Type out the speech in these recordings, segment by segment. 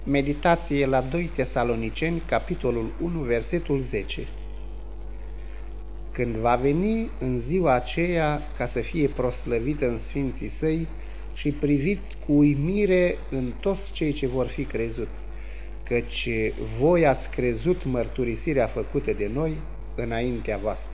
Meditație la 2 Tesaloniceni, capitolul 1, versetul 10. Când va veni în ziua aceea ca să fie proslăvită în sfinții săi și privit cu uimire în toți cei ce vor fi crezut, căci voi ați crezut mărturisirea făcută de noi înaintea voastră.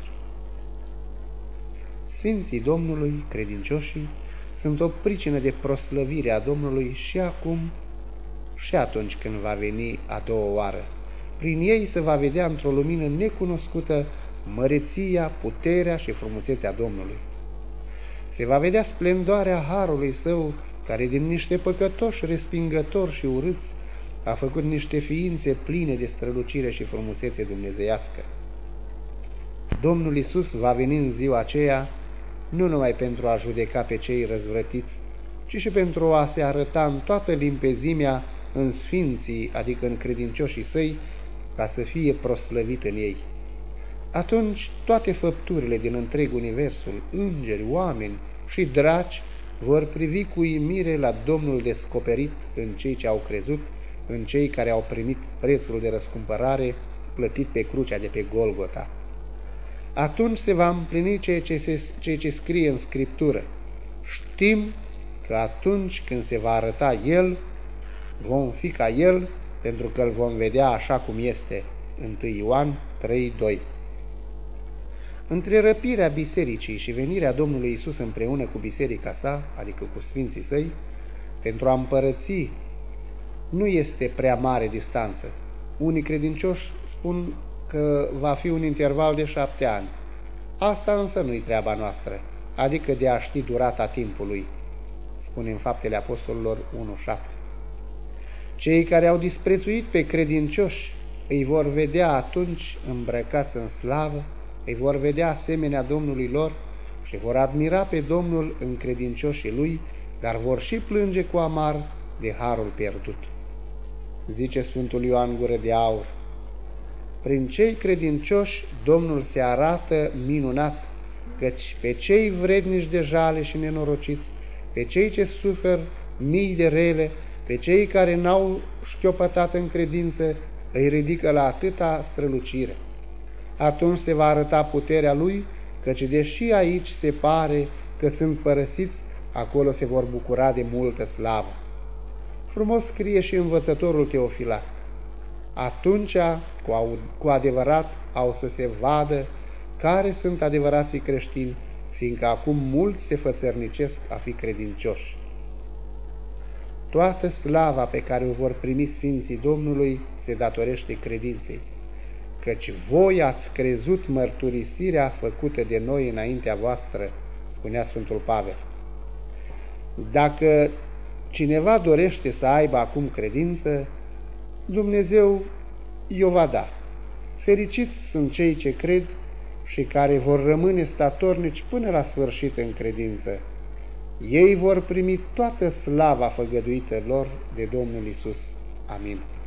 Sfinții Domnului, credincioșii, sunt o pricină de proslăvire a Domnului și acum și atunci când va veni a doua oară. Prin ei se va vedea într-o lumină necunoscută măreția, puterea și frumusețea Domnului. Se va vedea splendoarea harului său, care din niște păcătoși respingători și urâți a făcut niște ființe pline de strălucire și frumusețe dumnezeiască. Domnul Iisus va veni în ziua aceea nu numai pentru a judeca pe cei răzvrătiți, ci și pentru a se arăta în toată limpezimea în sfinții, adică în credincioșii săi, ca să fie proslăvit în ei. Atunci toate făpturile din întreg universul, îngeri, oameni și draci, vor privi cu uimire la Domnul descoperit în cei ce au crezut, în cei care au primit prețul de răscumpărare plătit pe crucea de pe Golgota. Atunci se va împlini ceea ce scrie în Scriptură. Știm că atunci când se va arăta El, vom fi ca El, pentru că îl vom vedea așa cum este. 1 Ioan 3:2. Între răpirea bisericii și venirea Domnului Iisus împreună cu biserica sa, adică cu sfinții săi, pentru a împărăți, nu este prea mare distanță. Unii credincioși spun că va fi un interval de 7 ani. Asta însă nu-i treaba noastră, adică de a ști durata timpului, spune în Faptele Apostolilor 1:7. Cei care au disprețuit pe credincioși îi vor vedea atunci îmbrăcați în slavă, îi vor vedea asemenea Domnului lor și vor admira pe Domnul în credincioșii lui, dar vor și plânge cu amar de harul pierdut. Zice Sfântul Ioan Gură de Aur: prin cei credincioși Domnul se arată minunat, căci pe cei vrednici de jale și nenorociți, pe cei ce suferă mii de rele, pe cei care n-au șchiopătat în credință, îi ridică la atâta strălucire. Atunci se va arăta puterea lui, căci deși aici se pare că sunt părăsiți, acolo se vor bucura de multă slavă. Frumos scrie și învățătorul Teofilact: atunci cu adevărat au să se vadă care sunt adevărații creștini, fiindcă acum mulți se fățărnicesc a fi credincioși. Toată slava pe care o vor primi sfinții Domnului se datorește credinței, căci voi ați crezut mărturisirea făcută de noi înaintea voastră, spunea Sfântul Pavel. Dacă cineva dorește să aibă acum credință, Dumnezeu i-o va da. Fericiți sunt cei ce cred și care vor rămâne statornici până la sfârșit în credință. Ei vor primi toată slava făgăduită lor de Domnul Iisus. Amin.